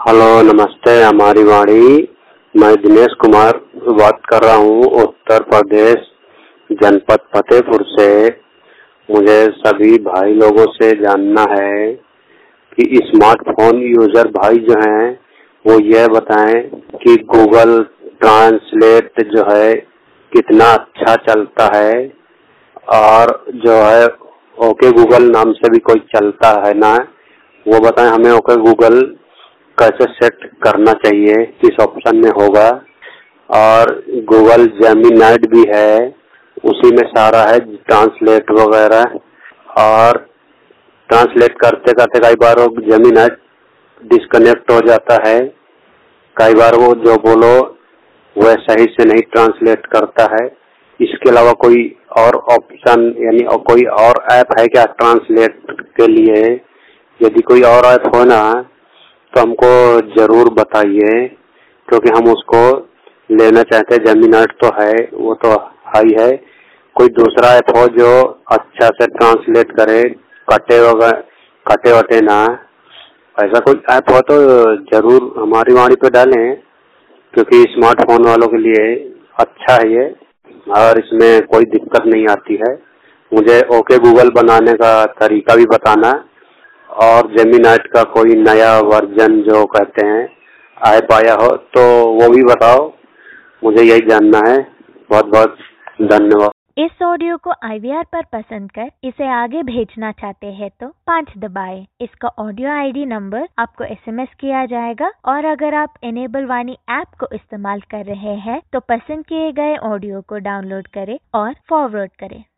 Hello, नमस्ते। हमारी वाणी। मैं दिनेश कुमार बात कर रहा हूँ, उत्तर प्रदेश, जनपद फतेहपुर से। मुझे सभी भाई लोगों से जानना है कि स्मार्टफोन यूजर भाई जो हैं वो यह बताएं कि गूगल ट्रांसलेट जो है कितना अच्छा चलता है, और जो है ओके गूगल नाम से भी कोई चलता है ना, वो बताएं हमें। ओके गूगल कैसे सेट करना चाहिए, किस ऑप्शन में होगा। और गूगल जेमिनी भी है, उसी में सारा है ट्रांसलेट वगैरह। और ट्रांसलेट करते करते कई बार वो जेमिनी डिस्कनेक्ट हो जाता है, कई बार वो जो बोलो वह सही से नहीं ट्रांसलेट करता है। इसके अलावा कोई और ऑप्शन यानी और कोई और ऐप है क्या ट्रांसलेट के लिए? यदि कोई और ऐप हो ना तो हमको जरूर बताइए, क्योंकि हम उसको लेना चाहते हैं। जेमिनी तो है, वो तो हाई है। कोई दूसरा ऐप हो जो अच्छा से ट्रांसलेट करे, कटे वटे ना, ऐसा कोई ऐप हो तो जरूर हमारी वाणी पे डालें, क्योंकि स्मार्टफोन वालों के लिए अच्छा है ये, और इसमें कोई दिक्कत नहीं आती है। मुझे ओके गूगल बनाने का तरीका भी बताना, और जेमिनी का कोई नया वर्जन जो कहते हैं ऐप आया हो तो वो भी बताओ। मुझे यही जानना है। बहुत बहुत धन्यवाद। इस ऑडियो को IVR पर पसंद कर इसे आगे भेजना चाहते हैं तो 5 दबाएं। इसका ऑडियो ID नंबर आपको SMS किया जाएगा, और अगर आप इनेबल वाणी ऐप को इस्तेमाल कर रहे हैं तो पसंद किए गए ऑडियो को डाउनलोड करें और फॉरवर्ड करें।